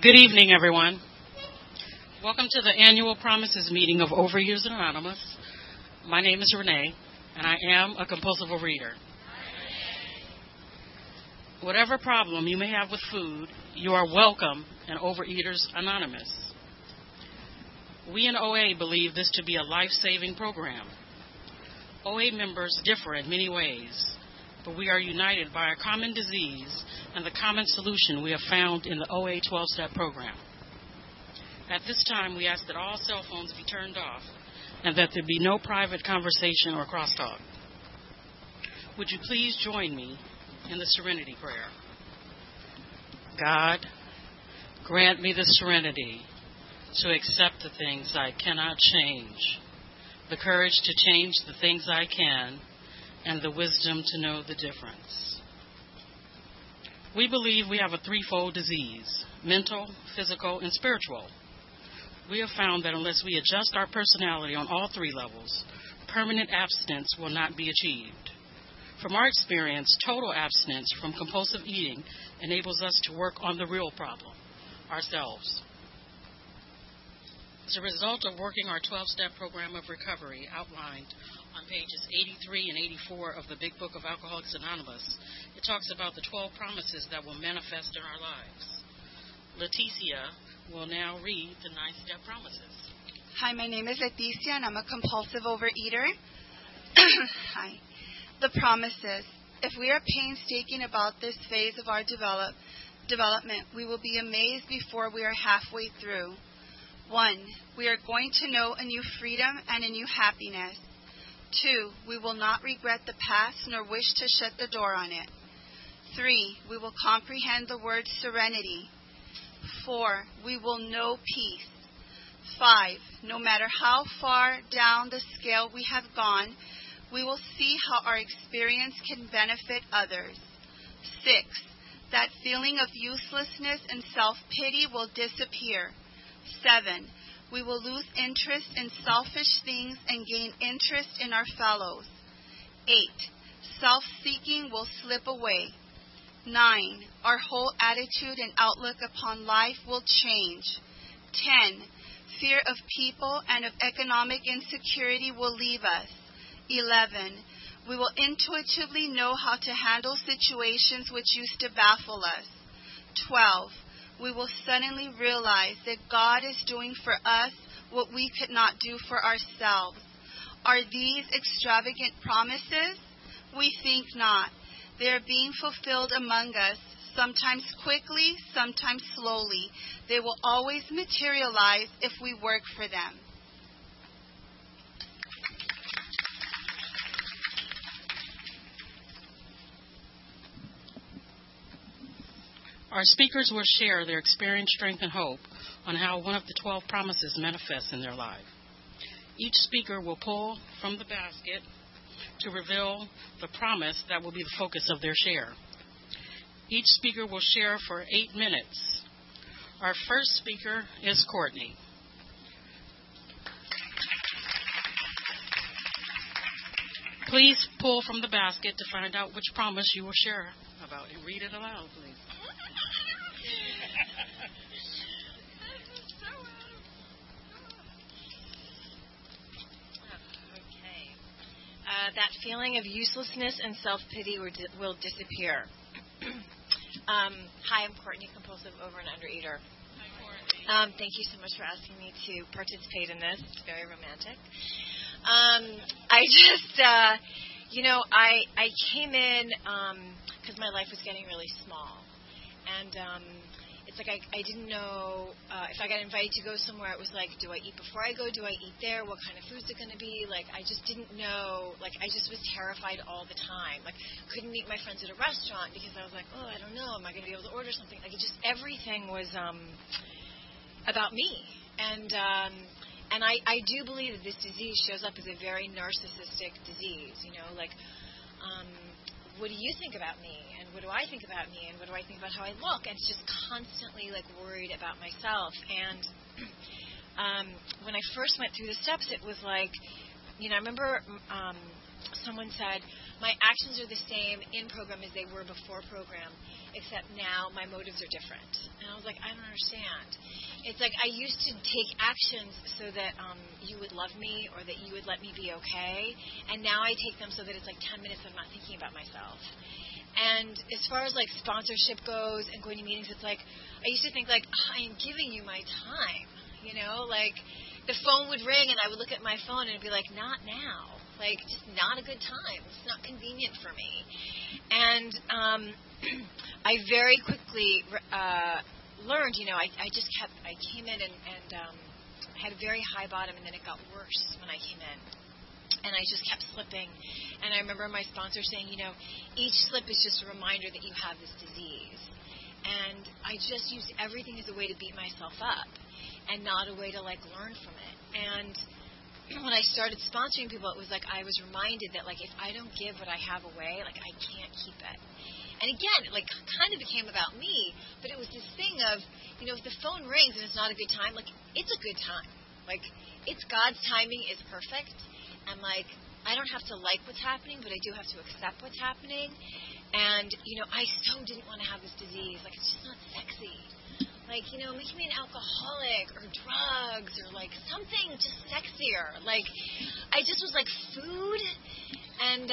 Good evening, everyone. Welcome to the annual Promises meeting of Overeaters Anonymous. My name is Renee, and I am a compulsive overeater. Whatever problem you may have with food, you are welcome in Overeaters Anonymous. We in OA believe this to be a life-saving program. OA members differ in many ways, but we are united by a common disease and the common solution we have found in the OA 12-step program. At this time, we ask that all cell phones be turned off and that there be no private conversation or crosstalk. Would you please join me in the Serenity Prayer? God, grant me the serenity to accept the things I cannot change, the courage to change the things I can, and the wisdom to know the difference. We believe we have a threefold disease: mental, physical, and spiritual. We have found that unless we adjust our personality on all three levels, permanent abstinence will not be achieved. From our experience, total abstinence from compulsive eating enables us to work on the real problem, ourselves. As a result of working our 12-step program of recovery outlined on pages 83 and 84 of the Big Book of Alcoholics Anonymous, it talks about the 12 promises that will manifest in our lives. Leticia will now read the 9-step promises. Hi, my name is Leticia, and I'm a compulsive overeater. Hi. The promises. If we are painstaking about this phase of our development, we will be amazed before we are halfway through. 1. We are going to know a new freedom and a new happiness. 2. We will not regret the past nor wish to shut the door on it. 3. We will comprehend the word serenity. 4. We will know peace. 5. No matter how far down the scale we have gone, we will see how our experience can benefit others. 6. That feeling of uselessness and self-pity will disappear. 7. We will lose interest in selfish things and gain interest in our fellows. 8. Self-seeking will slip away. 9. Our whole attitude and outlook upon life will change. 10. Fear of people and of economic insecurity will leave us. 11. We will intuitively know how to handle situations which used to baffle us. 12. We will suddenly realize that God is doing for us what we could not do for ourselves. Are these extravagant promises? We think not. They are being fulfilled among us, sometimes quickly, sometimes slowly. They will always materialize if we work for them. Our speakers will share their experience, strength, and hope on how one of the 12 promises manifests in their life. Each speaker will pull from the basket to reveal the promise that will be the focus of their share. Each speaker will share for 8 minutes. Our first speaker is Courtney. Please pull from the basket to find out which promise you will share about and read it aloud, please. That feeling of uselessness and self-pity will disappear. Hi, I'm Courtney, compulsive over and undereater. Hi, Courtney. Thank you so much for asking me to participate in this. It's very romantic. I came in because my life was getting really small. And it's like I didn't know if I got invited to go somewhere. It was like, do I eat before I go? Do I eat there? What kind of food's it going to be? Like, I just didn't know. Like, I just was terrified all the time. Like, couldn't meet my friends at a restaurant because I was like, oh, I don't know. Am I going to be able to order something? Like, everything was about me. And I do believe that this disease shows up as a very narcissistic disease. What do you think about me? And what do I think about me? And what do I think about how I look? And it's just constantly, worried about myself. And when I first went through the steps, it was like, I remember someone said, my actions are the same in program as they were before program, except now my motives are different. And I was like, I don't understand. It's like I used to take actions so that you would love me or that you would let me be okay, and now I take them so that it's like 10 minutes I'm not thinking about myself. And as far as like sponsorship goes and going to meetings, it's like I used to think like, I am giving you my time, like the phone would ring and I would look at my phone and it'd be like, not now. Like, just not a good time. It's not convenient for me. And I very quickly learned, I came in and had a very high bottom, and then it got worse when I came in. And I just kept slipping. And I remember my sponsor saying, each slip is just a reminder that you have this disease. And I just used everything as a way to beat myself up and not a way to, like, learn from it. And when I started sponsoring people, it was like I was reminded that, like, if I don't give what I have away, like, I can't keep it. And again, it, like, kind of became about me, but it was this thing of, if the phone rings and it's not a good time, like, it's a good time. Like, it's God's timing is perfect. And, like, I don't have to like what's happening, but I do have to accept what's happening. And, I so didn't want to have this disease. Like, it's just not sexy. Like, making me an alcoholic or drugs or, like, something just sexier. Like, I just was like food. And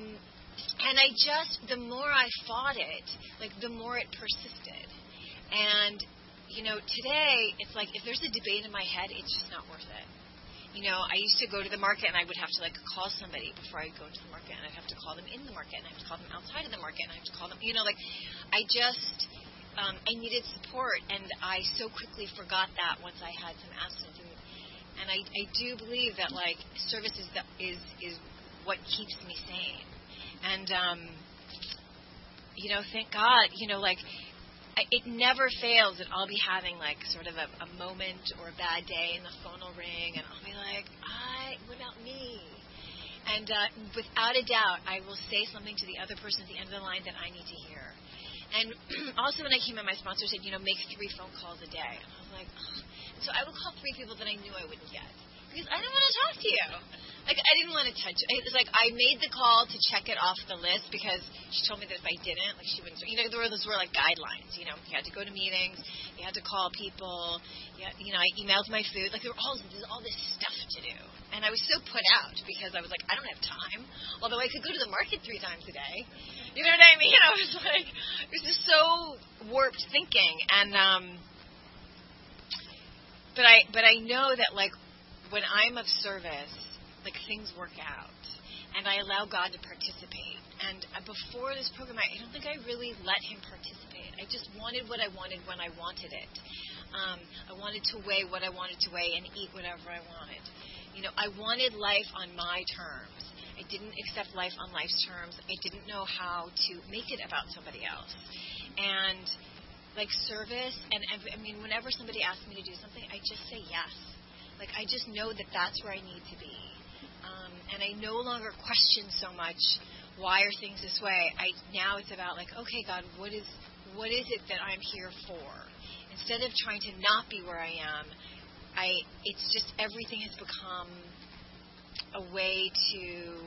I just, the more I fought it, like, the more it persisted. And, today, it's like, if there's a debate in my head, it's just not worth it. I used to go to the market and I would have to, like, call somebody before I'd go to the market. And I'd have to call them in the market. And I'd have to call them outside of the market. And I'd have to call them, like, I just... I needed support, and I so quickly forgot that once I had some abstinence. And I do believe that, like, service is what keeps me sane. And, thank God, like, it never fails that I'll be having, like, sort of a moment or a bad day, and the phone will ring, and I'll be like, what about me? And without a doubt, I will say something to the other person at the end of the line that I need to hear. And also when I came in, my sponsor said, make 3 phone calls a day. And I was like, ugh. So I would call 3 people that I knew I wouldn't get. Because I didn't want to talk to you. Like, I didn't want to touch it. It was like I made the call to check it off the list because she told me that if I didn't, like, she wouldn't. Those were like guidelines. You had to go to meetings. You had to call people. I emailed my food. Like, there's all this stuff to do. And I was so put out because I was like, I don't have time. Although I could go to the market 3 times a day. You know what I mean? I was like, it was just so warped thinking. And but I know that, like, when I'm of service, like, things work out. And I allow God to participate. And before this program, I don't think I really let him participate. I just wanted what I wanted when I wanted it. I wanted to weigh what I wanted to weigh and eat whatever I wanted. I wanted life on my terms. I didn't accept life on life's terms. I didn't know how to make it about somebody else. And, like, service, and I mean, whenever somebody asks me to do something, I just say yes. Like, I just know that that's where I need to be. And I no longer question so much, why are things this way? Now it's about, like, okay, God, what is it that I'm here for? Instead of trying to not be where I am, it's just everything has become a way to,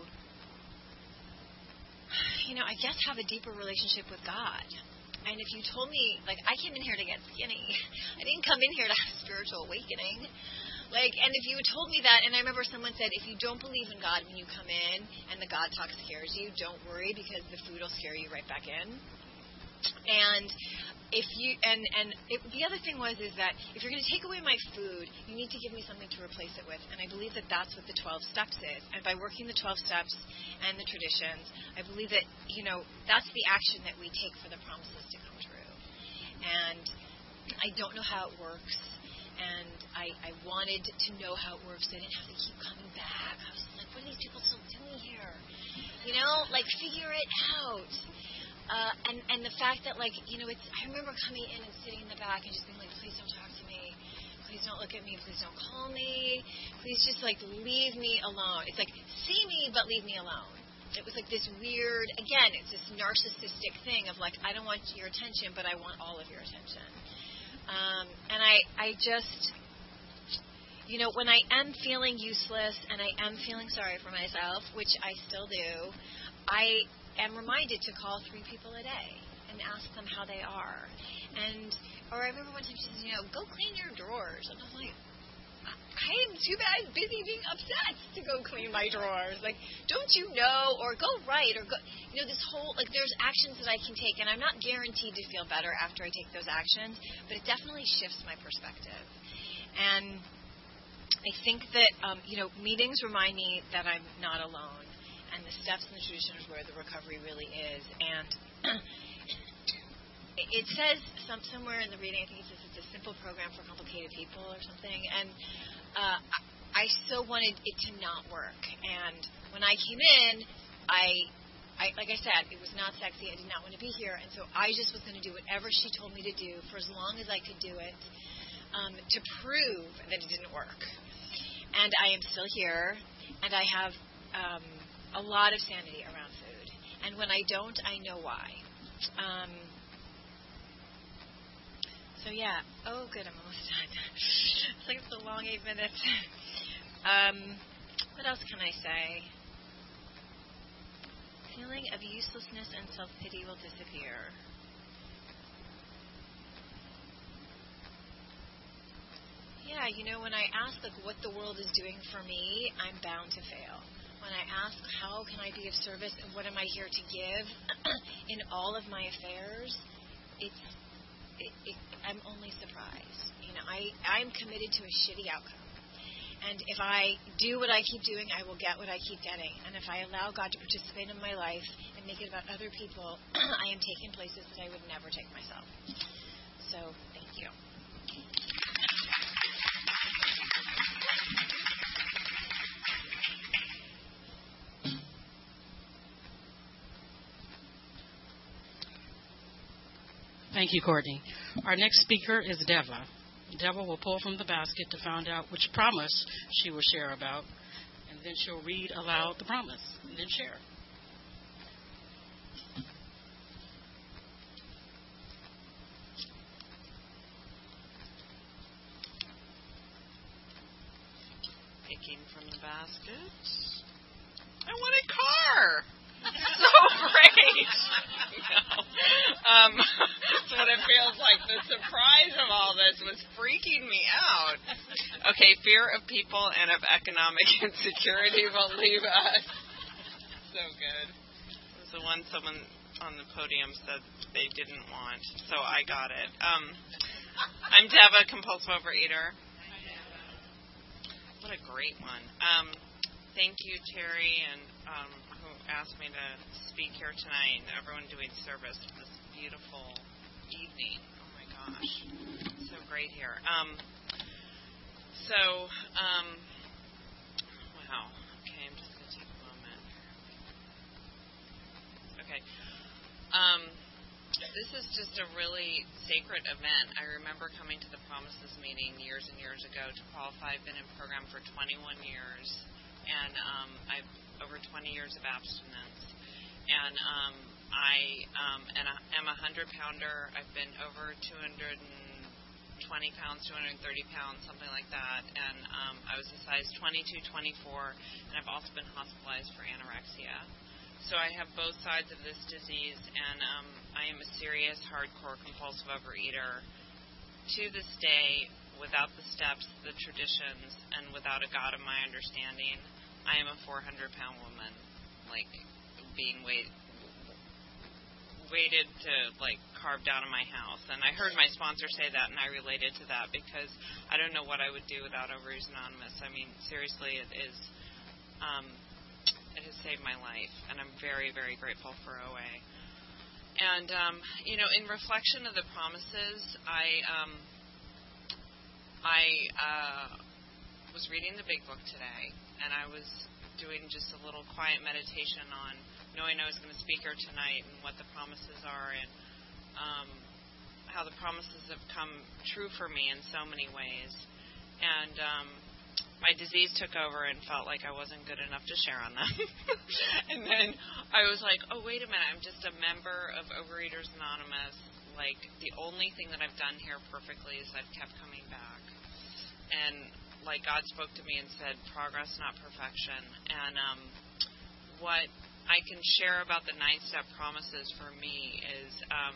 I guess have a deeper relationship with God. And if you told me, like, I came in here to get skinny. I didn't come in here to have a spiritual awakening. Like, and if you had told me that, and I remember someone said, if you don't believe in God when you come in and the God talk scares you, don't worry because the food will scare you right back in. And if you the other thing is that if you're going to take away my food, you need to give me something to replace it with. And I believe that that's what the 12 steps is. And by working the 12 steps and the traditions, I believe that, that's the action that we take for the promises to come true. And I don't know how it works. And I wanted to know how it works. I didn't have to keep coming back. I was like, what are these people still doing here? Like, figure it out. And the fact that, like, I remember coming in and sitting in the back and just being like, please don't talk to me. Please don't look at me. Please don't call me. Please just, like, leave me alone. It's like, see me, but leave me alone. It was like this weird, again, it's this narcissistic thing of, like, I don't want your attention, but I want all of your attention. And I just, when I am feeling useless and I am feeling sorry for myself, which I still do, I am reminded to call 3 people a day and ask them how they are. Or I remember one time she says, go clean your drawers. And I was like, I am too bad busy being upset to go clean my drawers. Like, don't you know? Or go write, or go, this whole, there's actions that I can take, and I'm not guaranteed to feel better after I take those actions, but it definitely shifts my perspective. And I think that, meetings remind me that I'm not alone, and the steps in the tradition is where the recovery really is. And it says somewhere in the reading, I think it says it's a simple program for complicated people or something. And I so wanted it to not work. And when I came in, I like I said, it was not sexy. I did not want to be here. And so I just was going to do whatever she told me to do for as long as I could do it to prove that it didn't work. And I am still here, and I have a lot of sanity around food. And when I don't, I know why. So, yeah. Oh, good, I'm almost done. It's like it's a long 8 minutes. What else can I say? Feeling of uselessness and self-pity will disappear. Yeah, when I ask what the world is doing for me, I'm bound to fail. When I ask how can I be of service and what am I here to give in all of my affairs, I'm only surprised. I'm committed to a shitty outcome. And if I do what I keep doing, I will get what I keep getting. And if I allow God to participate in my life and make it about other people, I am taking places that I would never take myself. So, thank you. Thank you, Courtney. Our next speaker is Deva. Deva will pull from the basket to find out which promise she will share about, and then she'll read aloud the promise, and then share. Picking from the basket. I want a car! So great! That's what it feels like. The surprise of all this was freaking me out. Okay, fear of people and of economic insecurity will leave us. So good. It was the one someone on the podium said they didn't want, so I got it. I'm Deva, compulsive overeater. What a great one. Thank you, Terry, and who asked me to speak here tonight, and everyone doing service for this beautiful evening. Oh, my gosh. So great here. Wow. Okay, I'm just going to take a moment. Okay. This is just a really sacred event. I remember coming to the Promises meeting years and years ago to qualify. I've been in program for 21 years, and I've over 20 years of abstinence. And I am a 100-pounder. I've been over 220 pounds, 230 pounds, something like that. And I was a size 22, 24, and I've also been hospitalized for anorexia. So I have both sides of this disease, and I am a serious, hardcore, compulsive overeater. To this day, without the steps, the traditions, and without a God of my understanding, I am a 400-pound woman, being weighted to, carved out of my house. And I heard my sponsor say that, and I related to that because I don't know what I would do without Overeaters Anonymous. I mean, seriously, it has saved my life, and I'm very, very grateful for OA. And, in reflection of the promises, I was reading the Big Book today, and I was doing just a little quiet meditation on knowing I was going to speak here tonight and what the promises are and how the promises have come true for me in so many ways. And my disease took over and felt like I wasn't good enough to share on them. And then I was like, oh, wait a minute, I'm just a member of Overeaters Anonymous. The only thing that I've done here perfectly is I've kept coming back. And like God spoke to me and said, progress, not perfection. And what I can share about the 9-step promises for me is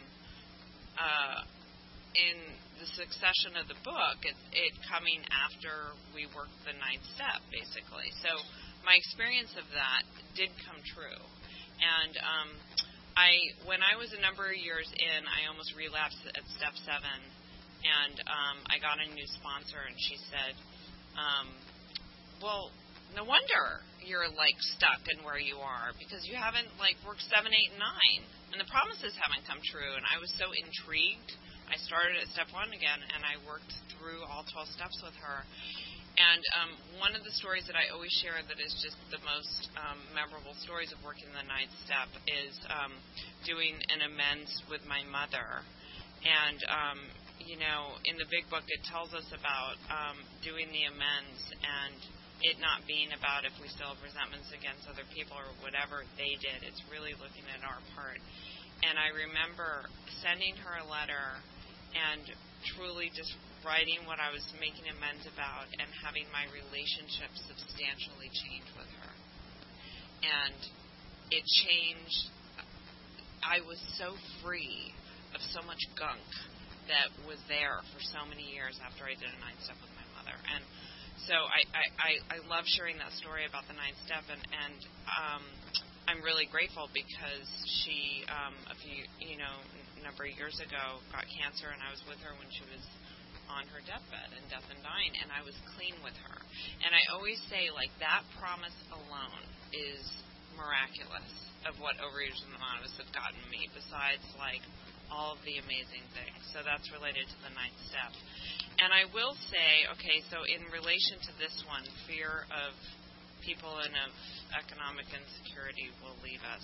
in the succession of the book, it coming after we worked the 9th step, basically. So my experience of that did come true. And when I was a number of years in, I almost relapsed at step 7, and I got a new sponsor, and she said, well, no wonder you're, like, stuck in where you are, because you haven't, like, worked 7, 8, and 9, and the promises haven't come true. And I was so intrigued. I started at step 1 again, and I worked through all 12 steps with her. And one of the stories that I always share that is just the most memorable stories of working the 9th step is doing an amends with my mother. And, in the big book it tells us about doing the amends and it not being about if we still have resentments against other people or whatever they did. It's really looking at our part. And I remember sending her a letter and truly just writing what I was making amends about and having my relationship substantially change with her. And it changed. I was so free of so much gunk that was there for so many years after I did a 9th step with my mother. And so I love sharing that story about the 9th step, and I'm really grateful because she, a number of years ago, got cancer, and I was with her when she was on her deathbed and death and dying, and I was clean with her. And I always say, like, that promise alone is miraculous of what Overeaters Anonymous have gotten me, besides, like, all of the amazing things. So that's related to the 9th step. And I will say, okay, so in relation to this one, fear of people and of economic insecurity will leave us.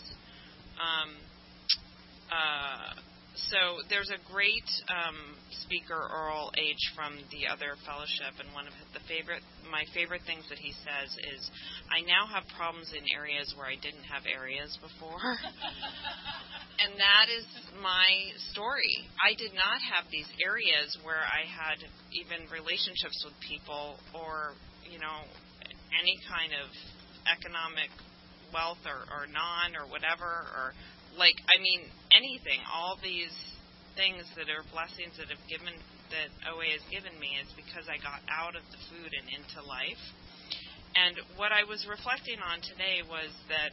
So there's a great speaker, Earl H. from the other fellowship, and one of my favorite things that he says is, I now have problems in areas where I didn't have areas before. And that is my story. I did not have these areas where I had even relationships with people or, any kind of economic wealth or non or whatever, or anything. All these things that are blessings that OA has given me is because I got out of the food and into life. And what I was reflecting on today was that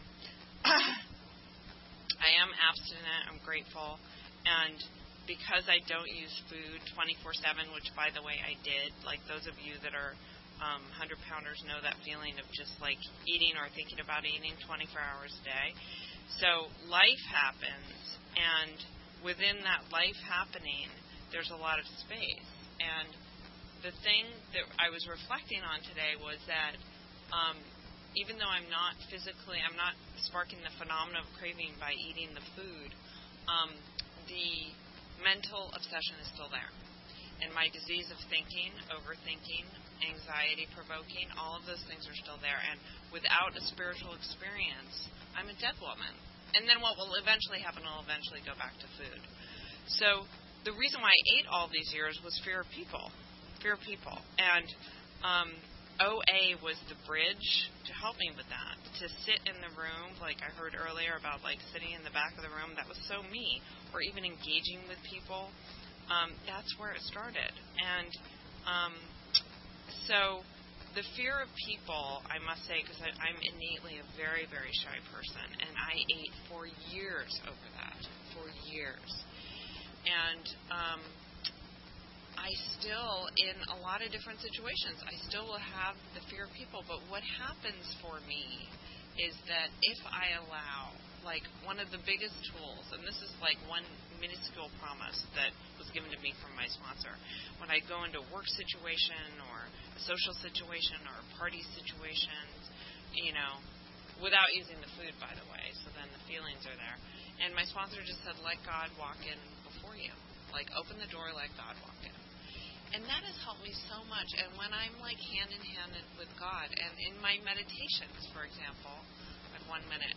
I am abstinent. I'm grateful. And because I don't use food 24/7, which, by the way, I did, like those of you that are 100-pounders know that feeling of just like eating or thinking about eating 24 hours a day. So life happens, and within that life happening, there's a lot of space. And the thing that I was reflecting on today was that even though I'm not sparking the phenomenon of craving by eating the food, the mental obsession is still there. And my disease of thinking, overthinking, anxiety-provoking, all of those things are still there. And without a spiritual experience, I'm a dead woman. And then what will eventually happen, I'll eventually go back to food. So the reason why I ate all these years was fear of people. And OA was the bridge to help me with that. To sit in the room, like I heard earlier about like sitting in the back of the room, that was so me. Or even engaging with people. That's where it started. And so the fear of people, I must say, because I'm innately a very, very shy person, and I ate for years over that, for years. And I still, in a lot of different situations, I still will have the fear of people. But what happens for me is that if I allow, like one of the biggest tools, and this is like one minuscule promise that was given to me from my sponsor, when I go into a work situation or a social situation or a party situation, without using the food, by the way, so then the feelings are there. And my sponsor just said, let God walk in before you. Like, open the door, let God walk in. And that has helped me so much. And when I'm like hand in hand with God, and in my meditations, for example, like 1 minute,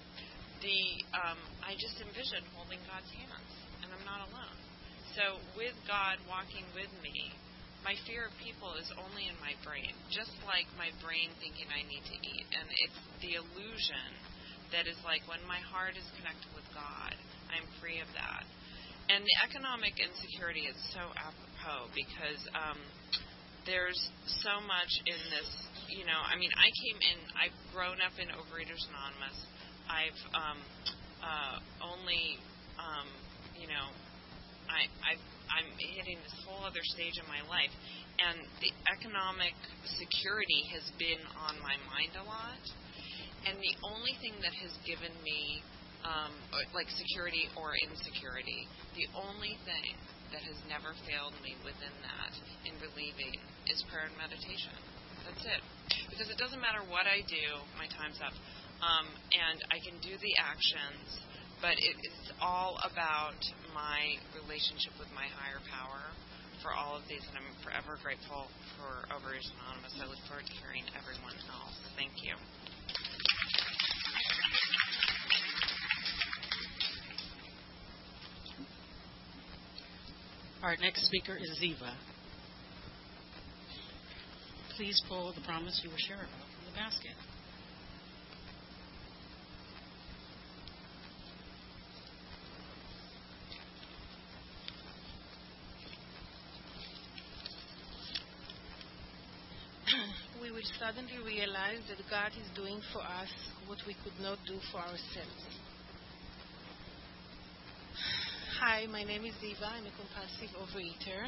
I just envision holding God's hands, and I'm not alone. So with God walking with me, my fear of people is only in my brain, just like my brain thinking I need to eat. And it's the illusion that is like when my heart is connected with God, I'm free of that. And the economic insecurity is so apropos because there's so much in this, I've grown up in Overeaters Anonymous. I've I'm hitting this whole other stage in my life, and the economic security has been on my mind a lot. And the only thing that has given me, like security or insecurity, the only thing that has never failed me within that in relieving is prayer and meditation. That's it. Because it doesn't matter what I do, my time's up. And I can do the actions, but it's all about my relationship with my higher power for all of these, and I'm forever grateful for Overeaters Anonymous. I look forward to hearing everyone else. Thank you. Our next speaker is Ziva. Please pull the promise you will share about from the basket. We will suddenly realize that God is doing for us what we could not do for ourselves. Hi, my name is Ziva. I'm a compulsive overeater.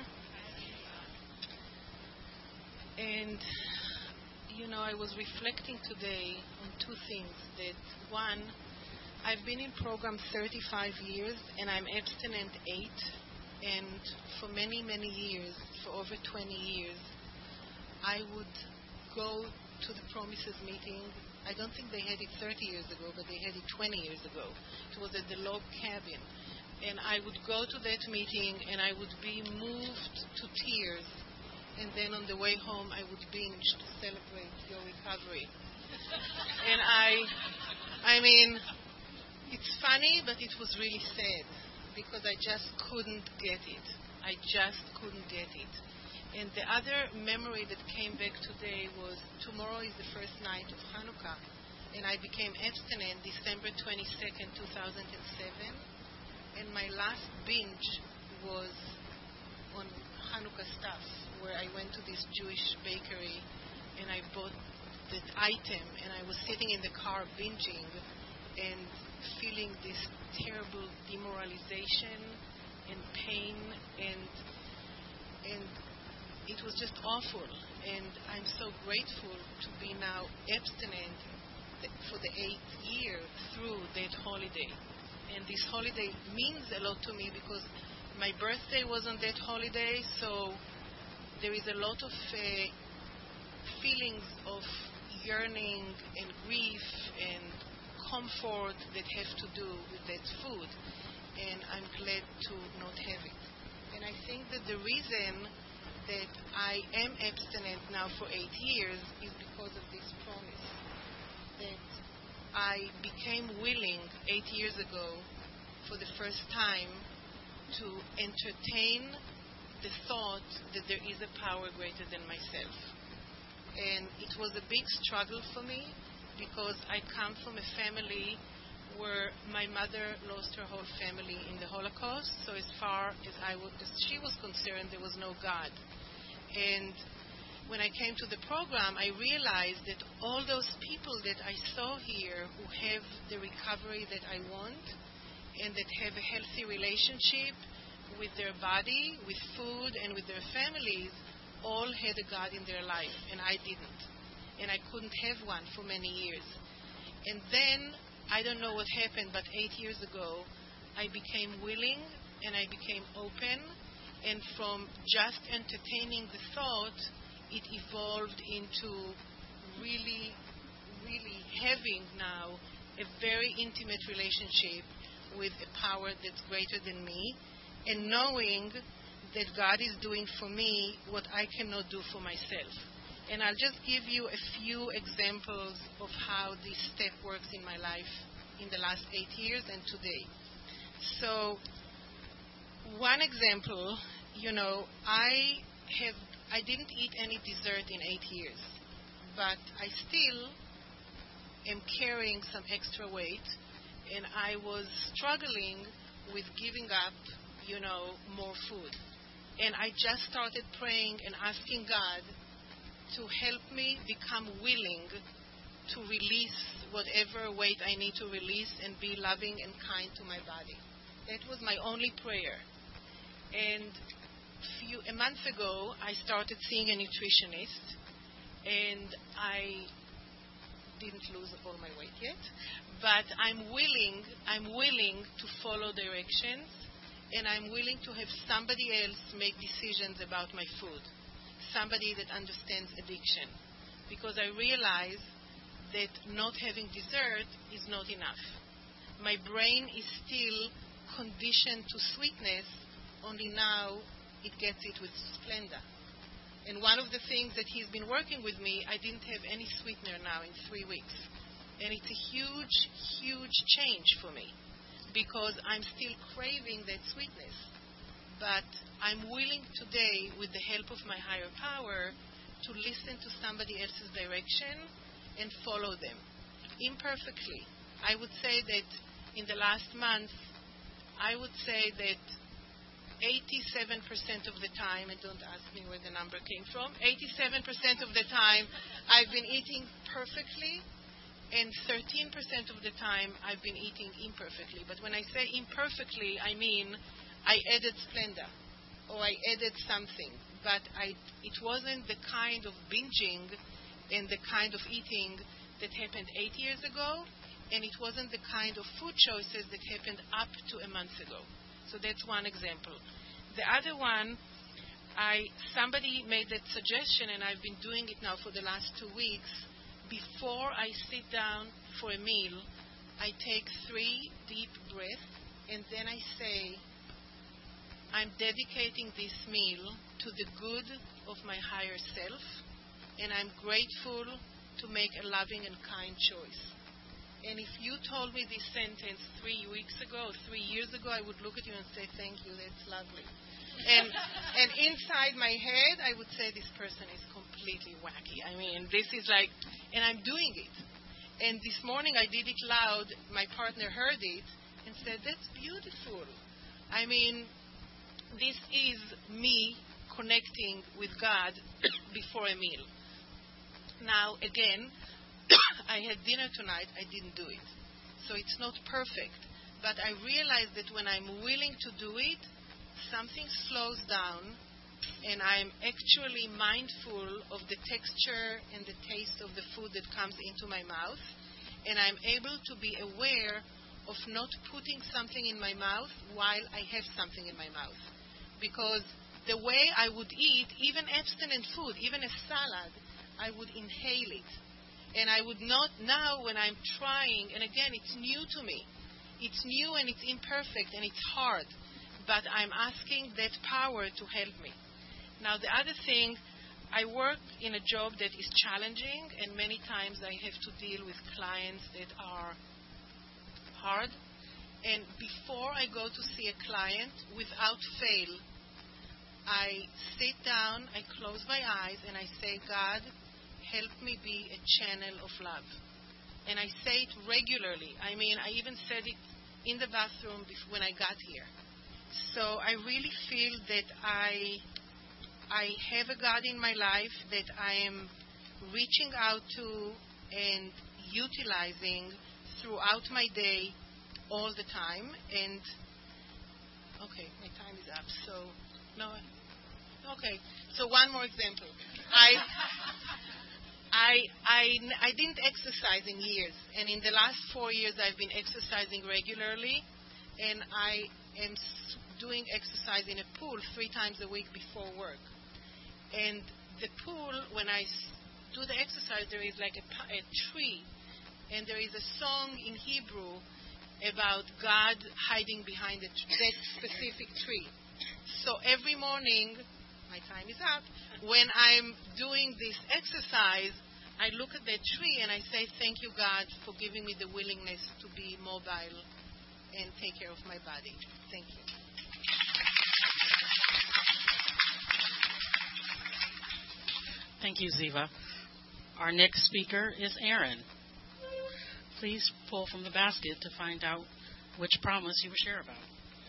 And, I was reflecting today on two things. That one, I've been in program 35 years and I'm abstinent 8. And for many, many years, for over 20 years, I would go to the Promises meeting. I don't think they had it 30 years ago, but they had it 20 years ago. It was at the log cabin. And I would go to that meeting and I would be moved to tears. And then on the way home, I would binge to celebrate your recovery. And I mean, it's funny, but it was really sad because I just couldn't get it. I just couldn't get it. And the other memory that came back today was tomorrow is the first night of Hanukkah. And I became abstinent December 22nd, 2007. And my last binge was on Hanukkah stuff, where I went to this Jewish bakery and I bought that item, and I was sitting in the car binging and feeling this terrible demoralization and pain, and it was just awful. And I'm so grateful to be now abstinent for the 8th year through that holiday. And this holiday means a lot to me because my birthday was on that holiday, so there is a lot of feelings of yearning and grief and comfort that have to do with that food, and I'm glad to not have it. And I think that the reason that I am abstinent now for 8 years is because of this promise that I became willing 8 years ago for the first time to entertain the thought that there is a power greater than myself. And it was a big struggle for me because I come from a family where my mother lost her whole family in the Holocaust, so as far as she was concerned, there was no God. And when I came to the program, I realized that all those people that I saw here who have the recovery that I want and that have a healthy relationship with their body, with food, and with their families, all had a God in their life, and I didn't. And I couldn't have one for many years. And then, I don't know what happened, but 8 years ago, I became willing and I became open, and from just entertaining the thought, it evolved into really, really having now a very intimate relationship with a power that's greater than me, and knowing that God is doing for me what I cannot do for myself. And I'll just give you a few examples of how this step works in my life in the last 8 years and today. So, one example, I have I didn't eat any dessert in 8 years, but I still am carrying some extra weight, and I was struggling with giving up, more food. And I just started praying and asking God to help me become willing to release whatever weight I need to release and be loving and kind to my body. That was my only prayer. And a month ago, I started seeing a nutritionist, and I didn't lose all my weight yet, but I'm willing to follow directions, and I'm willing to have somebody else make decisions about my food, somebody that understands addiction, because I realize that not having dessert is not enough. My brain is still conditioned to sweetness, only now it gets it with Splenda. And one of the things that he's been working with me, I didn't have any sweetener now in 3 weeks. And it's a huge, huge change for me, because I'm still craving that sweetness. But I'm willing today, with the help of my higher power, to listen to somebody else's direction and follow them. Imperfectly. I would say that in the last month, I would say that 87% of the time, and don't ask me where the number came from, 87% of the time I've been eating perfectly, and 13% of the time I've been eating imperfectly. But when I say imperfectly, I mean I added Splenda, or I added something, but it wasn't the kind of binging and the kind of eating that happened 8 years ago, and it wasn't the kind of food choices that happened up to a month ago. So that's one example. The other one, somebody made that suggestion, and I've been doing it now for the last 2 weeks. Before I sit down for a meal, I take 3 deep breaths, and then I say, I'm dedicating this meal to the good of my higher self, and I'm grateful to make a loving and kind choice. And if you told me this sentence 3 weeks ago, 3 years ago, I would look at you and say, thank you, that's lovely. And inside my head, I would say, this person is completely wacky. I mean, this is like, and I'm doing it. And this morning I did it loud. My partner heard it and said, that's beautiful. I mean, this is me connecting with God before a meal. Now, again, I had dinner tonight, I didn't do it. So it's not perfect. But I realize that when I'm willing to do it, something slows down, and I'm actually mindful of the texture and the taste of the food that comes into my mouth, and I'm able to be aware of not putting something in my mouth while I have something in my mouth. Because the way I would eat, even abstinent food, even a salad, I would inhale it. And I would not, now when I'm trying, and again, it's new to me. It's new and it's imperfect and it's hard. But I'm asking that power to help me. Now, the other thing, I work in a job that is challenging, and many times I have to deal with clients that are hard. And before I go to see a client, without fail, I sit down, I close my eyes, and I say, God, help me be a channel of love. And I say it regularly. I mean, I even said it in the bathroom when I got here. So I really feel that I have a God in my life that I am reaching out to and utilizing throughout my day all the time. And, okay, my time is up. So, no. Okay, so one more example. I didn't exercise in years, and in the last 4 years I've been exercising regularly, and I am doing exercise in a pool 3 times a week before work. And the pool, when I do the exercise, there is like a tree, and there is a song in Hebrew about God hiding behind that specific tree. So every morning, my time is up, when I'm doing this exercise, I look at that tree and I say, thank you, God, for giving me the willingness to be mobile and take care of my body. Thank you. Thank you, Ziva. Our next speaker is Aaron. Please pull from the basket to find out which promise you will share about.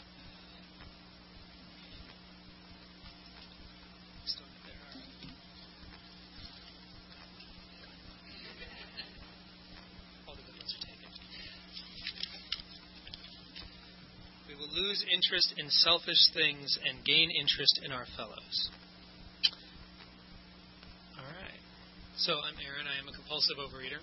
We will lose interest in selfish things and gain interest in our fellows. All right. So I'm Aaron. I am a compulsive overeater.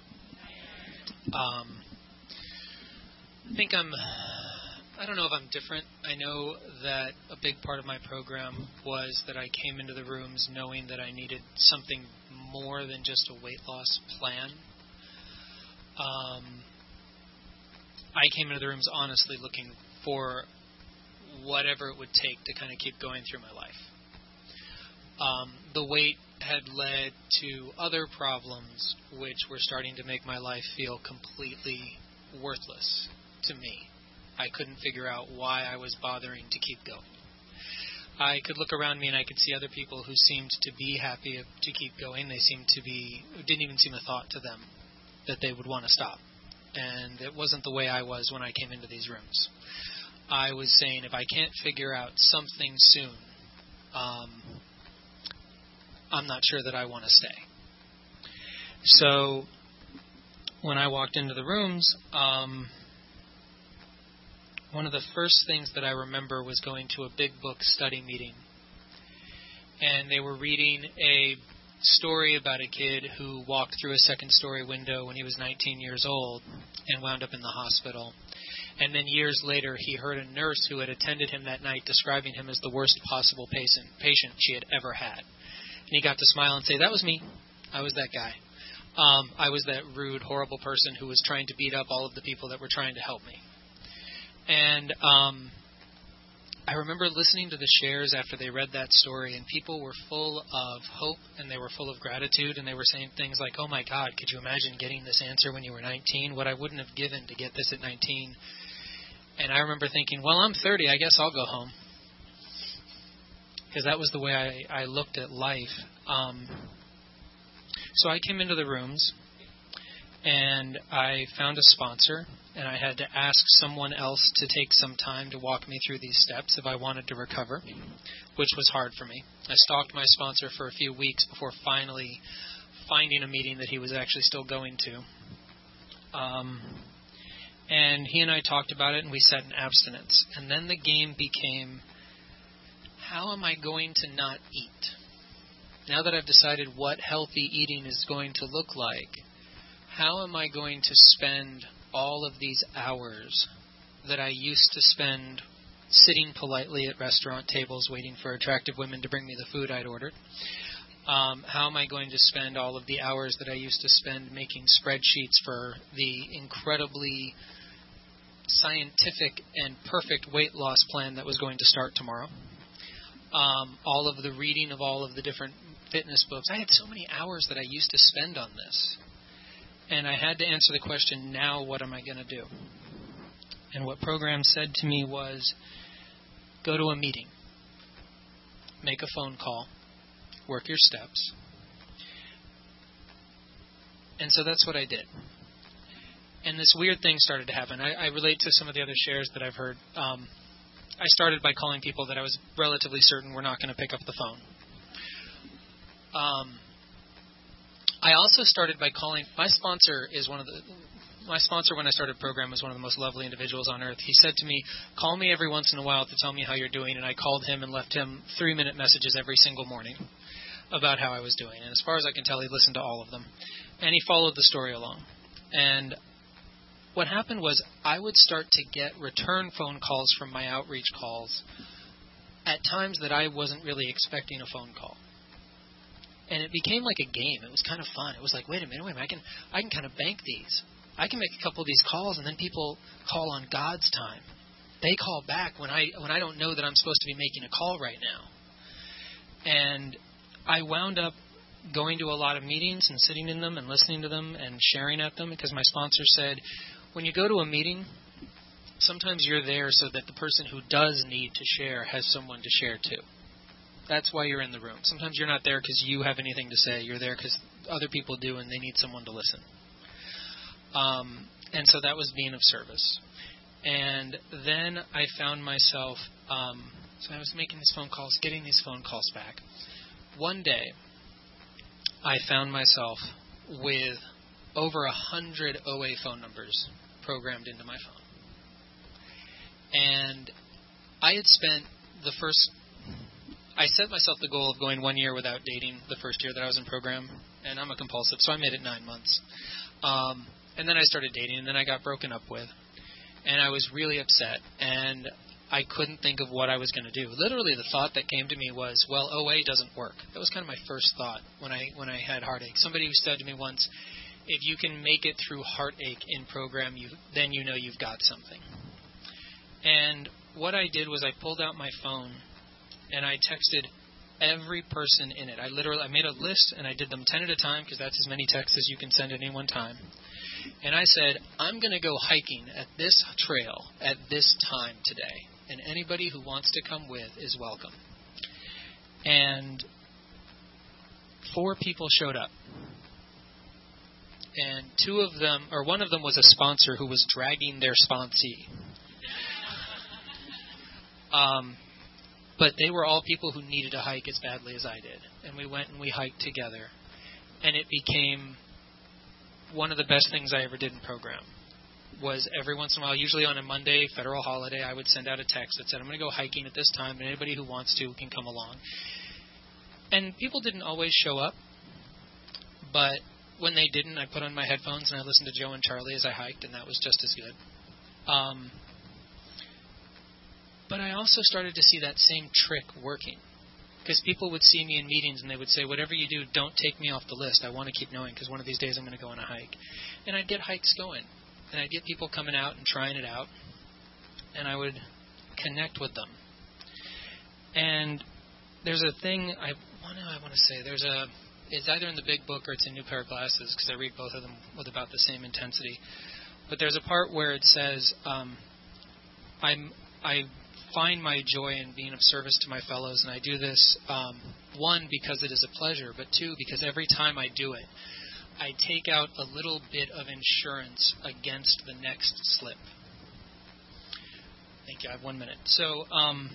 I don't know if I'm different. I know that a big part of my program was that I came into the rooms knowing that I needed something more than just a weight loss plan. I came into the rooms honestly looking for whatever it would take to kind of keep going through my life. The weight had led to other problems which were starting to make my life feel completely worthless to me. I couldn't figure out why I was bothering to keep going. I could look around me and I could see other people who seemed to be happy to keep going. They seemed to be, it didn't even seem a thought to them that they would want to stop. And it wasn't the way I was when I came into these rooms. I was saying, if I can't figure out something soon, I'm not sure that I want to stay. So when I walked into the rooms, one of the first things that I remember was going to a big book study meeting. And they were reading a story about a kid who walked through a second-story window when he was 19 years old and wound up in the hospital. And then years later, he heard a nurse who had attended him that night describing him as the worst possible patient she had ever had. And he got to smile and say, "That was me. I was that guy. I was that rude, horrible person who was trying to beat up all of the people that were trying to help me." And I remember listening to the shares after they read that story, and people were full of hope, and they were full of gratitude, and they were saying things like, "Oh my God, could you imagine getting this answer when you were 19? What I wouldn't have given to get this at 19. And I remember thinking, well, I'm 30, I guess I'll go home. Because that was the way I looked at life. So I came into the rooms, and I found a sponsor, and I had to ask someone else to take some time to walk me through these steps if I wanted to recover, which was hard for me. I stalked my sponsor for a few weeks before finally finding a meeting that he was actually still going to. And he and I talked about it, and we set an abstinence. And then the game became, how am I going to not eat? Now that I've decided what healthy eating is going to look like, how am I going to spend all of these hours that I used to spend sitting politely at restaurant tables waiting for attractive women to bring me the food I'd ordered? How am I going to spend all of the hours that I used to spend making spreadsheets for the incredibly scientific and perfect weight loss plan that was going to start tomorrow? All of the reading of all of the different fitness books. I had so many hours that I used to spend on this. And I had to answer the question, now what am I going to do? And what program said to me was, go to a meeting, make a phone call, work your steps. And so that's what I did. And this weird thing started to happen. I relate to some of the other shares that I've heard. I started by calling people that I was relatively certain were not going to pick up the phone. I also started by calling, my sponsor when I started the program was one of the most lovely individuals on earth. He said to me, call me every once in a while to tell me how you're doing, and I called him and left him 3-minute messages every single morning about how I was doing. And as far as I can tell, he listened to all of them. And he followed the story along. And what happened was I would start to get return phone calls from my outreach calls at times that I wasn't really expecting a phone call. And it became like a game. It was kind of fun. It was like, wait a minute, I can kind of bank these. I can make a couple of these calls, and then people call on God's time. They call back when I don't know that I'm supposed to be making a call right now. And I wound up going to a lot of meetings and sitting in them and listening to them and sharing at them, because my sponsor said, when you go to a meeting, sometimes you're there so that the person who does need to share has someone to share to. That's why you're in the room. Sometimes you're not there because you have anything to say. You're there because other people do, and they need someone to listen. And so that was being of service. And then I found myself, so I was making these phone calls, getting these phone calls back. One day, I found myself with over 100 OA phone numbers programmed into my phone. And I had spent I set myself the goal of going 1 year without dating the first year that I was in program, and I'm a compulsive, so I made it 9 months. And then I started dating, and then I got broken up with, and I was really upset, and I couldn't think of what I was going to do. Literally, the thought that came to me was, well, OA doesn't work. That was kind of my first thought when I had heartache. Somebody who said to me once, if you can make it through heartache in program, then you know you've got something. And what I did was I pulled out my phone, and I texted every person in it. I made a list, and I did them 10 at a time, because that's as many texts as you can send at any one time. And I said, I'm going to go hiking at this trail at this time today, and anybody who wants to come with is welcome. And 4 people showed up. And one of them was a sponsor who was dragging their sponsee. But they were all people who needed to hike as badly as I did. And we went and we hiked together. And it became one of the best things I ever did in program. Was every once in a while, usually on a Monday, federal holiday, I would send out a text that said, I'm going to go hiking at this time, and anybody who wants to can come along. And people didn't always show up. But when they didn't, I put on my headphones and I listened to Joe and Charlie as I hiked, and that was just as good. But I also started to see that same trick working. Because people would see me in meetings and they would say, whatever you do, don't take me off the list. I want to keep knowing because one of these days I'm going to go on a hike. And I'd get hikes going. And I'd get people coming out and trying it out. And I would connect with them. And there's a thing, what do I want to say? It's either in the big book or it's in New Pair of Glasses because I read both of them with about the same intensity. But there's a part where it says, I find my joy in being of service to my fellows, and I do this, 1, because it is a pleasure, but 2, because every time I do it, I take out a little bit of insurance against the next slip. Thank you. I have 1 minute. So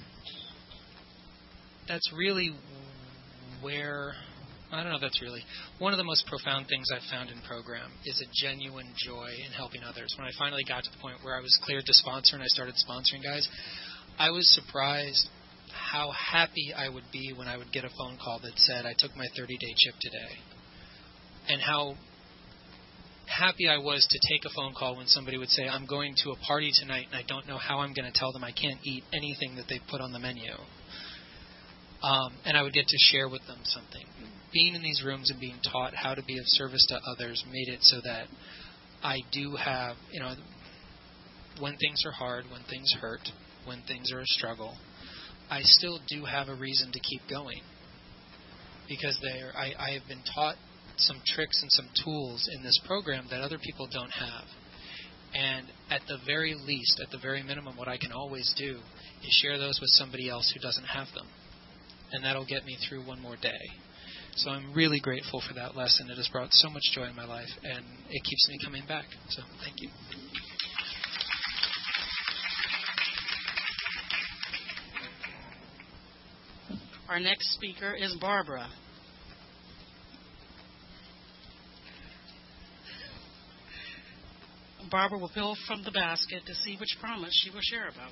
that's really where, I don't know if that's really, one of the most profound things I've found in program is a genuine joy in helping others. When I finally got to the point where I was cleared to sponsor and I started sponsoring guys, I was surprised how happy I would be when I would get a phone call that said, I took my 30-day chip today. And how happy I was to take a phone call when somebody would say, I'm going to a party tonight and I don't know how I'm going to tell them I can't eat anything that they put on the menu. And I would get to share with them something. Being in these rooms and being taught how to be of service to others made it so that I do have, when things are hard, when things hurt, when things are a struggle, I still do have a reason to keep going. Because I have been taught some tricks and some tools in this program that other people don't have. And at the very least, at the very minimum, what I can always do is share those with somebody else who doesn't have them. And that'll get me through one more day. So I'm really grateful for that lesson. It has brought so much joy in my life, and it keeps me coming back. So thank you. Our next speaker is Barbara. Barbara will pull from the basket to see which promise she will share about.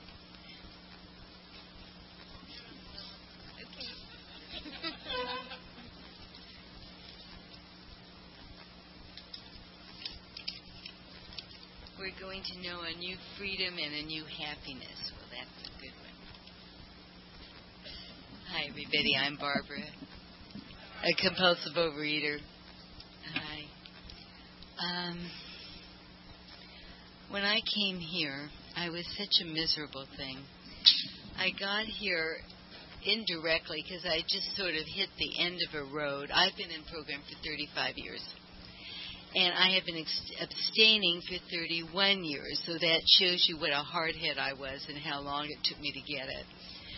We're going to know a new freedom and a new happiness. Well, that's a good one. Hi, everybody. I'm Barbara, a compulsive overeater. Hi. When I came here, I was such a miserable thing. I got here indirectly because I just sort of hit the end of a road. I've been in program for 35 years. And I have been abstaining for 31 years, so that shows you what a hardhead I was and how long it took me to get it.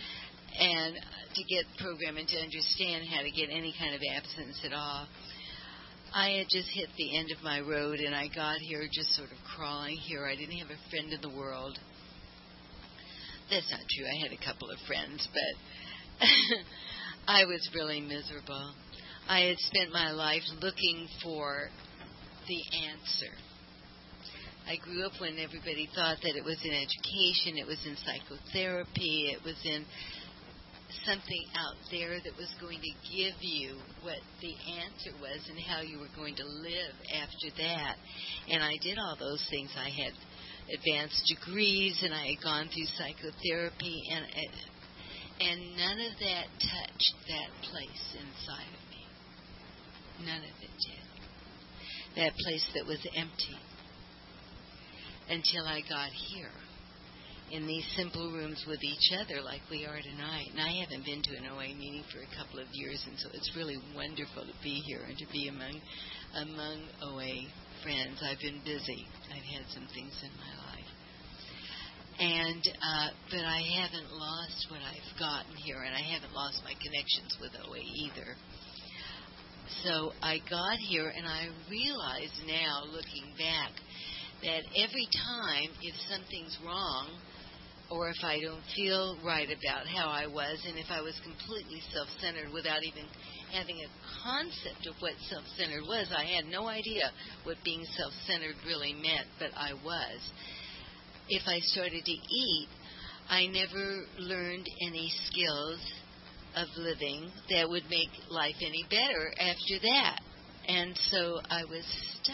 and to get the program and to understand how to get any kind of abstinence at all. I had just hit the end of my road, and I got here just sort of crawling here. I didn't have a friend in the world. That's not true. I had a couple of friends, but I was really miserable. I had spent my life looking for the answer. I grew up when everybody thought that it was in education, it was in psychotherapy, it was in something out there that was going to give you what the answer was and how you were going to live after that. And I did all those things. I had advanced degrees, and I had gone through psychotherapy, and none of that touched that place inside of me. None of it did. That place that was empty. Until I got here, in these simple rooms with each other like we are tonight. And I haven't been to an OA meeting for a couple of years, and so it's really wonderful to be here and to be among OA friends. I've been busy. I've had some things in my life. And but I haven't lost what I've gotten here, and I haven't lost my connections with OA either. So I got here, and I realize now, looking back, that every time if something's wrong, or if I don't feel right about how I was, and if I was completely self-centered without even having a concept of what self-centered was, I had no idea what being self-centered really meant, but I was. If I started to eat, I never learned any skills of living that would make life any better after that. And so I was stuck.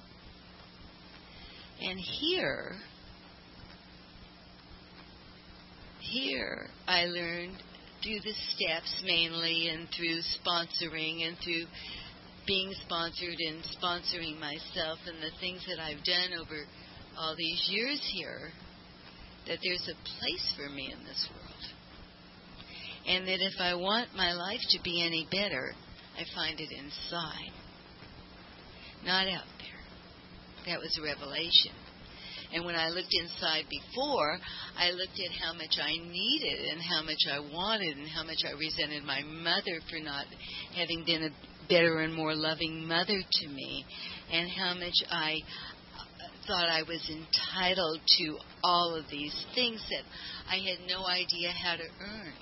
And here I learned through the steps mainly, and through sponsoring, and through being sponsored and sponsoring myself, and the things that I've done over all these years here, that there's a place for me in this world. And that if I want my life to be any better, I find it inside, not out there. That was a revelation. And when I looked inside before, I looked at how much I needed and how much I wanted and how much I resented my mother for not having been a better and more loving mother to me, and how much I thought I was entitled to all of these things that I had no idea how to earn.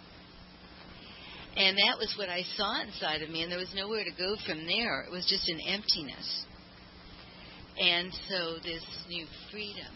And that was what I saw inside of me, and there was nowhere to go from there. It was just an emptiness. And so this new freedom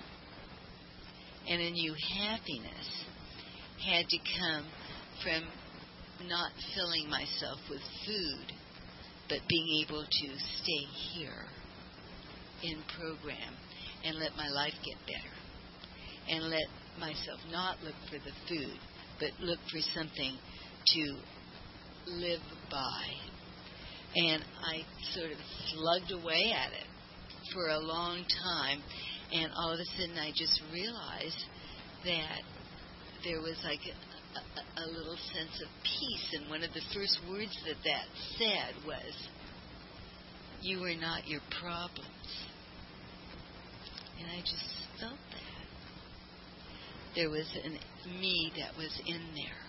and a new happiness had to come from not filling myself with food, but being able to stay here in program and let my life get better. And let myself not look for the food, but look for something to live by. And I sort of slugged away at it for a long time, and all of a sudden I just realized that there was like a little sense of peace, and one of the first words that said was, "You are not your problems." And I just felt that. There was me that was in there.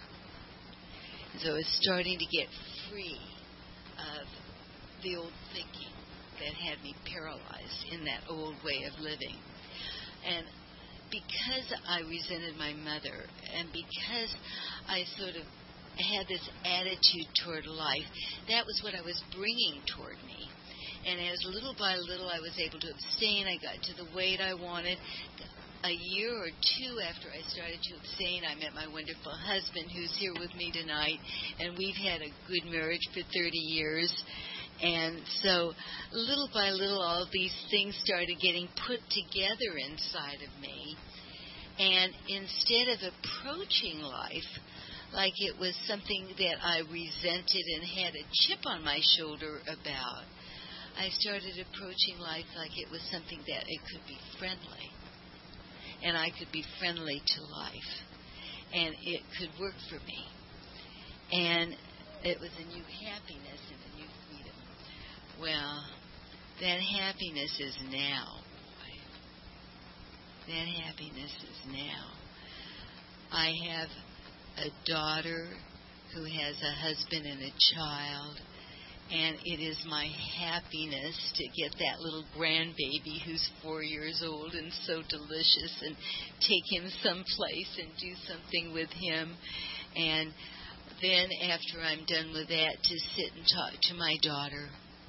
So I was starting to get free of the old thinking that had me paralyzed in that old way of living. And because I resented my mother, and because I sort of had this attitude toward life, that was what I was bringing toward me. And as little by little I was able to abstain, I got to the weight I wanted. A year or two after I started to abstain, I met my wonderful husband, who's here with me tonight, and we've had a good marriage for 30 years. And so, little by little, all these things started getting put together inside of me. And instead of approaching life like it was something that I resented and had a chip on my shoulder about, I started approaching life like it was something that it could be friendly. And I could be friendly to life. And it could work for me. And it was a new happiness and a new freedom. Well, that happiness is now. That happiness is now. I have a daughter who has a husband and a child. And it is my happiness to get that little grandbaby who's 4 years old and so delicious and take him someplace and do something with him. And then after I'm done with that, to sit and talk to my daughter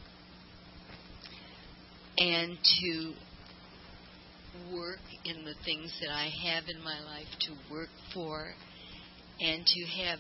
and to work in the things that I have in my life to work for, and to have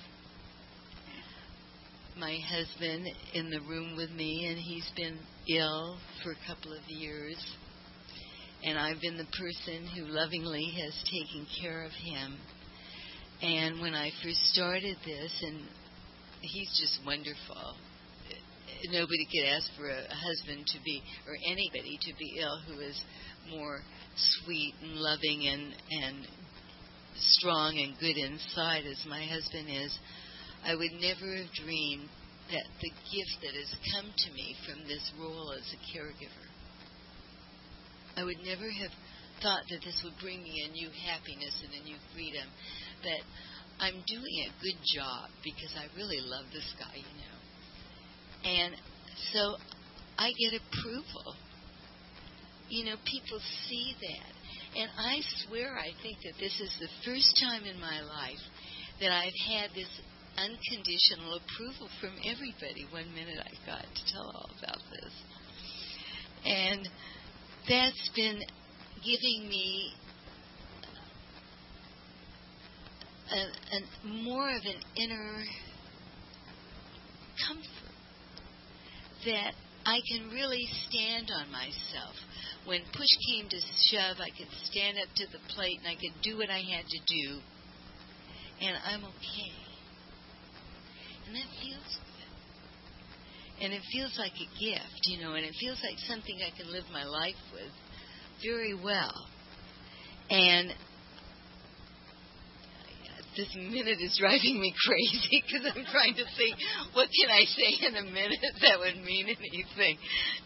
my husband in the room with me, and he's been ill for a couple of years, and I've been the person who lovingly has taken care of him. And when I first started this, and he's just wonderful. Nobody could ask for a husband to be, or anybody to be ill who is more sweet and loving and strong and good inside as my husband is. I would never have dreamed that the gift that has come to me from this role as a caregiver, I would never have thought that this would bring me a new happiness and a new freedom, that I'm doing a good job because I really love this guy, you know. And so I get approval. You know, people see that. And I swear I think that this is the first time in my life that I've had this unconditional approval from everybody. 1 minute I got to tell all about this. And that's been giving me more of an inner comfort that I can really stand on myself. When push came to shove, I could stand up to the plate and I could do what I had to do, and I'm okay. And that feels good. And it feels like a gift, you know, and it feels like something I can live my life with very well. And this minute is driving me crazy because I'm trying to think, what can I say in a minute that would mean anything?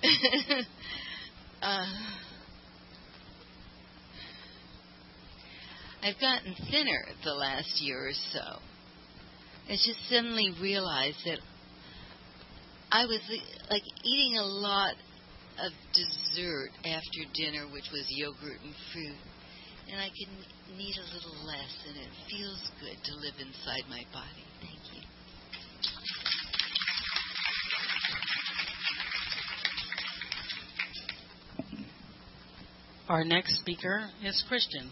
I've gotten thinner the last year or so. I just suddenly realized that I was like eating a lot of dessert after dinner, which was yogurt and fruit, and I can need a little less, and it feels good to live inside my body. Thank you. Our next speaker is Christian.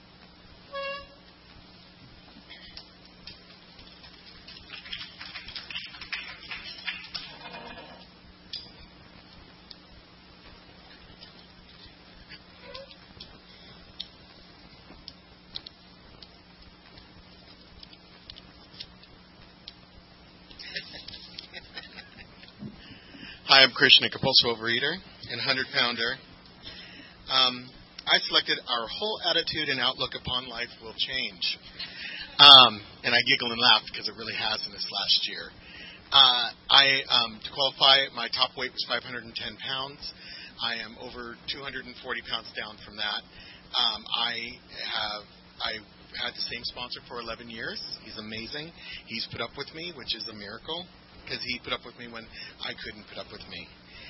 Hi, I'm Christian, a compulsive overeater and 100-pounder. I selected Our Whole Attitude and Outlook Upon Life Will Change. And I giggle and laugh because it really has in this last year. To qualify, my top weight was 510 pounds. I am over 240 pounds down from that. I had the same sponsor for 11 years. He's amazing. He's put up with me, which is a miracle, because he put up with me when I couldn't put up with me.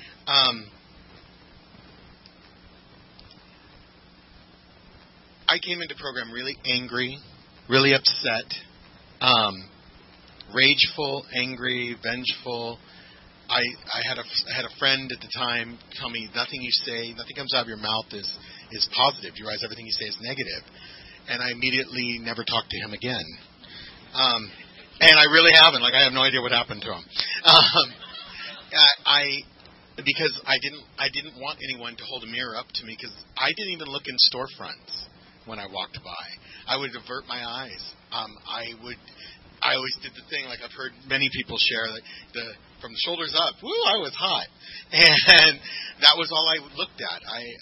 I came into program really angry, really upset, rageful, angry, vengeful. I had a friend at the time tell me, nothing you say, nothing comes out of your mouth is positive. You realize everything you say is negative. And I immediately never talked to him again. And I really haven't. Like, I have no idea what happened to him. Because I didn't want anyone to hold a mirror up to me, because I didn't even look in storefronts when I walked by. I would avert my eyes. I always did the thing, like I've heard many people share, that from the shoulders up, woo, I was hot. And that was all I looked at.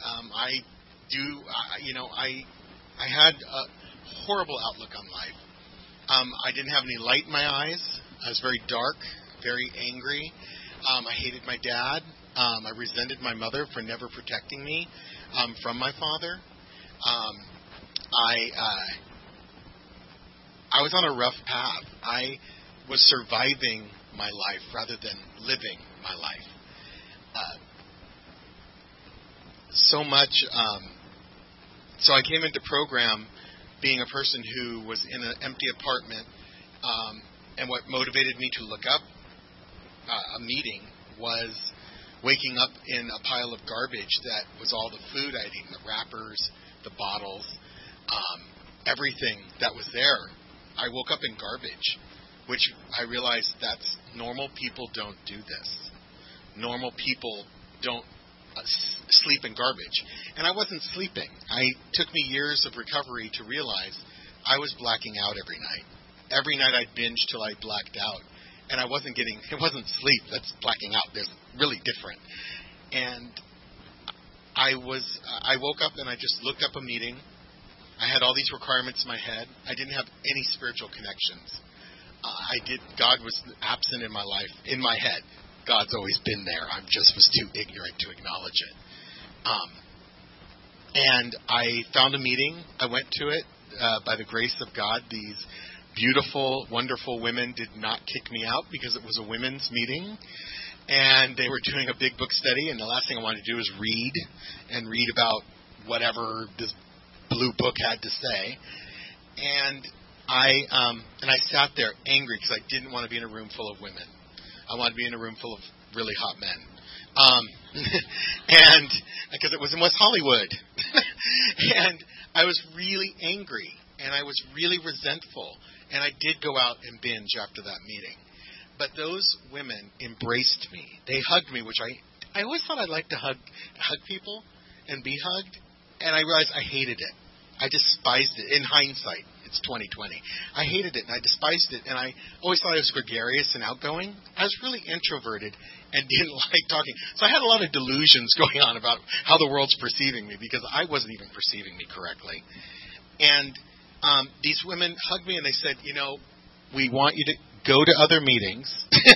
I had a horrible outlook on life. I didn't have any light in my eyes. I was very dark, very angry. I hated my dad. I resented my mother for never protecting me I was on a rough path. I was surviving my life rather than living my life. So much. So I came into program being a person who was in an empty apartment, and what motivated me to look up a meeting was waking up in a pile of garbage that was all the food I'd eaten, the wrappers, the bottles, everything that was there. I woke up in garbage, which I realized that's normal people don't do this. Normal people don't sleep in garbage. And I wasn't sleeping. It took me years of recovery to realize I was blacking out every night. Every night I'd binge till I blacked out. And it wasn't sleep, that's blacking out. There's really different. And I woke up and I just looked up a meeting. I had all these requirements in my head. I didn't have any spiritual connections. God was absent in my life, in my head. God's always been there. I just was too ignorant to acknowledge it. And I found a meeting. I went to it by the grace of God. These beautiful, wonderful women did not kick me out because it was a women's meeting. And they were doing a big book study. And the last thing I wanted to do was read about whatever this blue book had to say. And I sat there angry because I didn't want to be in a room full of women. I wanted to be in a room full of really hot men. And because it was in West Hollywood. And I was really angry and I was really resentful. And I did go out and binge after that meeting. But those women embraced me. They hugged me, which I always thought I'd like to hug people and be hugged. And I realized I hated it. I despised it. In hindsight, it's 2020. I hated it and I despised it. And I always thought I was gregarious and outgoing. I was really introverted and didn't like talking. So I had a lot of delusions going on about how the world's perceiving me because I wasn't even perceiving me correctly. And these women hugged me and they said, we want you to go to other meetings.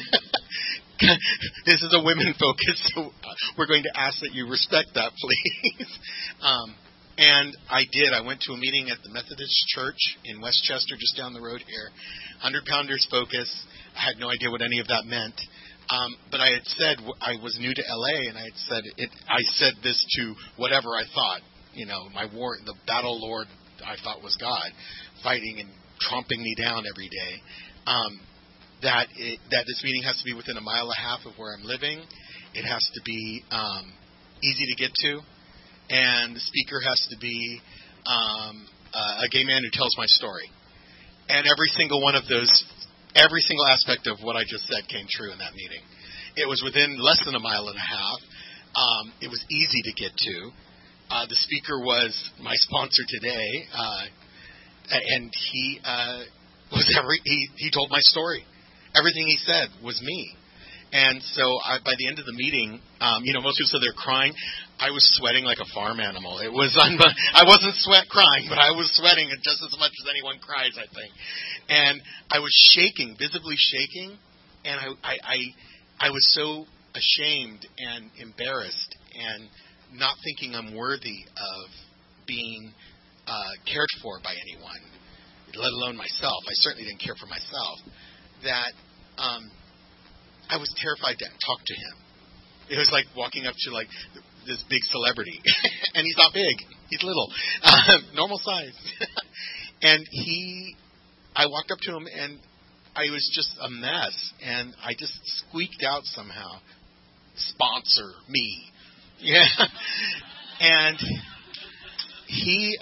This is a women focus, so we're going to ask that you respect that, please. And I did. I went to a meeting at the Methodist Church in Westchester, just down the road here. 100 Pounders Focus. I had no idea what any of that meant. But I had said I was new to LA, and I said this to whatever I thought. The battle lord I thought was God, fighting and tromping me down every day. That this meeting has to be within a mile and a half of where I'm living. It has to be easy to get to. And the speaker has to be a gay man who tells my story. And every single aspect of what I just said came true in that meeting. It was within less than a mile and a half. It was easy to get to. The speaker was my sponsor today, and he told my story. Everything he said was me. And so by the end of the meeting, most people said they're crying. I was sweating like a farm animal. It was I wasn't crying, but I was sweating just as much as anyone cries, I think. And I was shaking, visibly shaking, and I was so ashamed and embarrassed and not thinking I'm worthy of being cared for by anyone, let alone myself. I certainly didn't care for myself. That I was terrified to talk to him. It was like walking up to this big celebrity, and he's not big; he's little, normal size. And I walked up to him, and I was just a mess, and I just squeaked out somehow, "Sponsor me." Yeah. And he,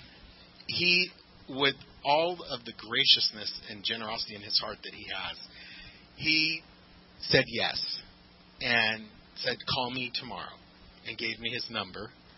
with all of the graciousness and generosity in his heart that he has, he said yes and said, "Call me tomorrow," and gave me his number.